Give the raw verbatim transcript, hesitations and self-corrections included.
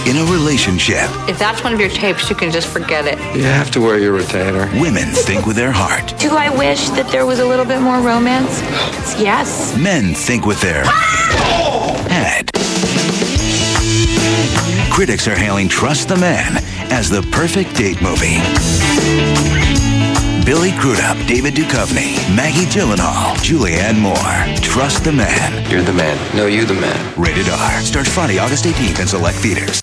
in a relationship. If that's one of your tapes, you can just forget it. You have to wear your retainer. Women think with their heart. Do I wish that there was a little bit more romance? Yes. Men think with their head. Critics are hailing Trust the Man as the perfect date movie. Billy Crudup, David Duchovny, Maggie Gyllenhaal, Julianne Moore. Trust the Man. You're the man. No, you the man. Rated R. Starts Friday, August eighteenth in select theaters.